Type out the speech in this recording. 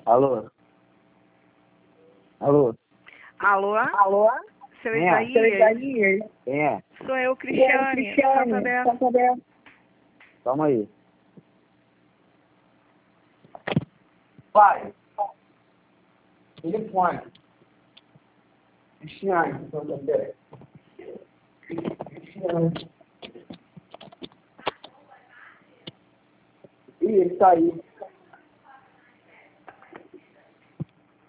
Alô? Alô? Alô? Alô? Seu Quem é? Isaías? Quem é? Sou eu, Cristiane. Santander. Calma aí. Pai. Telefone. Cristiane, Santander. Cristiane. Ih, ele tá aí.